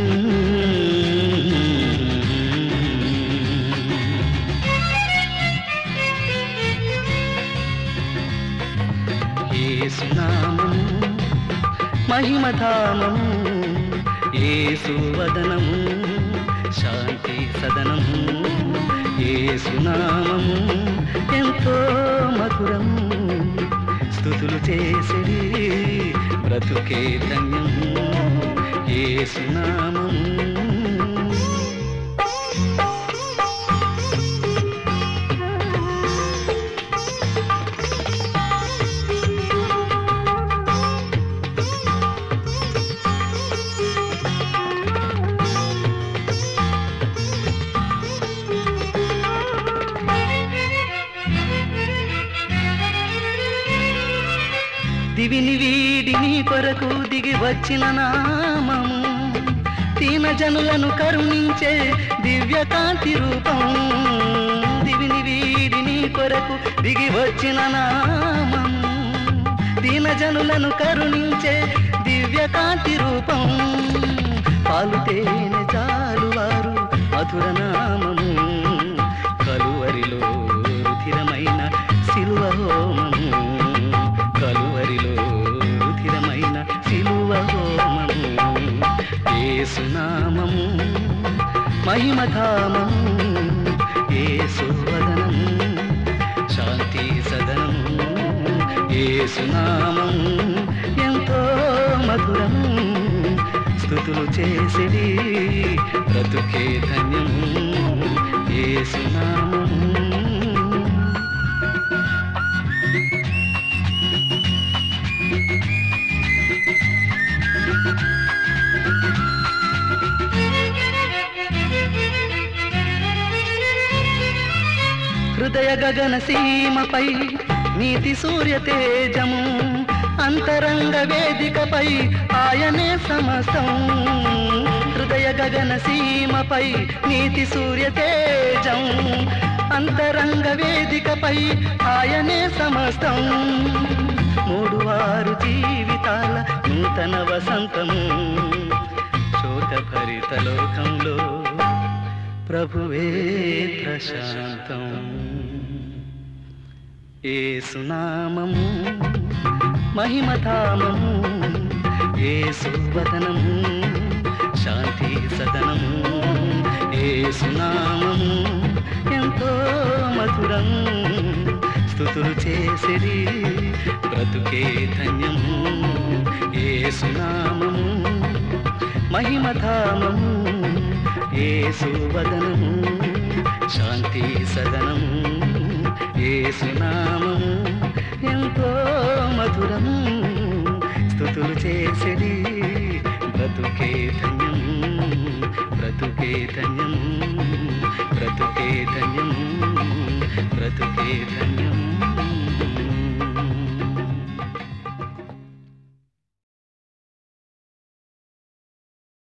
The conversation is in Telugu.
యేసునామము మహిమధామము, యేసువదనము శాంతి సదనము. యేసునామము ఎంతో మధురము, స్తుతులు చేసిరి బ్రతుకే ధన్యము. యేసునామము దివిని వీడి నీ కొరకు దిగి వచ్చిన నామము, దీన జనులను కరుణించే దివ్యకాంతి రూపం. దివిని వీడి నీ కొరకు దిగి వచ్చిన నామము, దీన జనులను కరుణించే దివ్యకాంతి రూపం. పాలు తేనె చాలువారు మధుర నామము, కలువరిలో రుధిరమైన సిలువ హోమము. కలువరిలో రుధిరమైన సిలువ హోమము. యేసునామము మహిమధామము, యేసువదనము శాంతి సదనము. యేసునామము ఎంతో మధురము, స్తుతులు చేసిరి బ్రతుకే ధన్యము. యేసునామము హృదయ గగన సీమపై నీతి సూర్య తేజము, అంతరంగ వేదికపై ఆయనే సమస్తం. హృదయ గగన సీమపై నీతి సూర్య తేజం, అంతరంగ వేదికపై ఆయనే సమస్తం. మూడువారు జీవితాల నూతన వసంతము, శోకభరిత లోకంలో ప్రభువే ప్రశాంతం. యేసునామము మహిమధామము, యేసువదనము శాంతి సదనము. యేసునామము ఎంతో మధురం, స్తుతులు చేసిరి బ్రతుకే ధన్యము. యేసునామము మహిమధామము, యేసువదనము శాంతి సదనము. యేసునామము ఎంతో మధురము, స్తుతులు చేసిరి బ్రతుకే ధన్యము. బ్రతుకే ధన్యము, బ్రతుకే ధన్యము, బ్రతుకే ధన్యము.